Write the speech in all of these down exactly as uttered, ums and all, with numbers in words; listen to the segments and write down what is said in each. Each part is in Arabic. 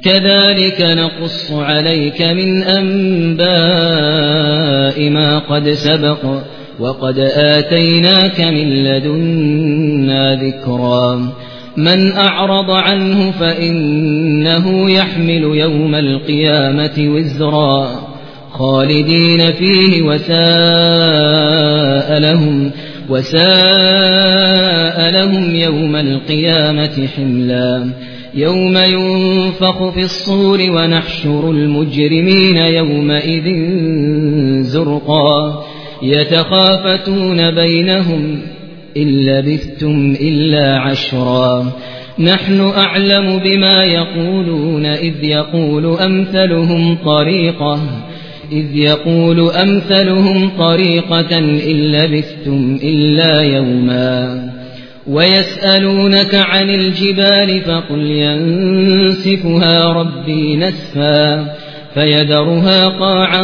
كذلك نقص عليك من أنباء ما قد سبق وقد آتيناك من لدنا ذكرا من أعرض عنه فإنه يحمل يوم القيامة وزرا خالدين فيه وساء لهم, وساء لهم يوم القيامة حملا يوم ينفخ في الصور ونحشر المجرمين يومئذ زرقا يتخافتون بينهم إن لبثتم إلا عشرا نحن أعلم بما يقولون إذ يقول أمثلهم طريقة إذ يقول أمثلهم طريقة إن لبثتم إلا يوما ويسألونك عن الجبال فقل ينسفها ربي نسفا فيذرها قاعا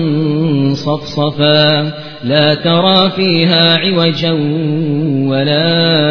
صفصفا لا ترى فيها عوجا ولا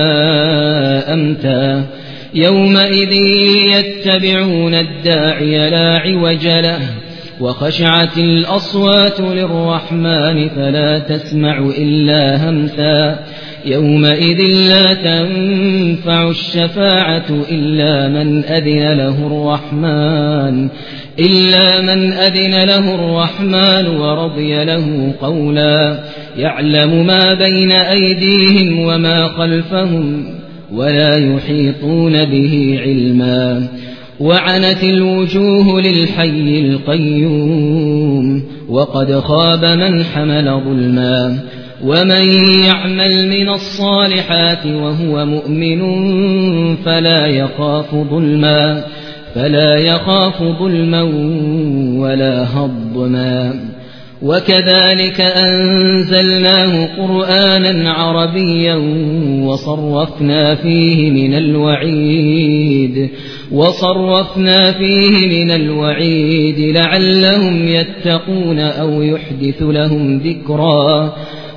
أمتا يومئذ يتبعون الداعي لا عوج له وخشعت الأصوات للرحمن فلا تسمع إلا همسا يومئذ لا تنفع الشفاعة إلا من أذن له الرحمن إلا من أذن له الرحمن ورضي له قولا يعلم ما بين أيديهم وما خلفهم ولا يحيطون به علما وعنت الوجوه للحي القيوم وقد خاب من حمل ظلما ومن يعمل من الصالحات وهو مؤمن فلا يخاف ظلما فلا يخاف ظلما ولا هضما وكذلك أنزلناه قرآنا عربيا وصرفنا فيه من الوعيد وصرفنا فيه من الوعيد لعلهم يتقون أو يحدث لهم ذكرا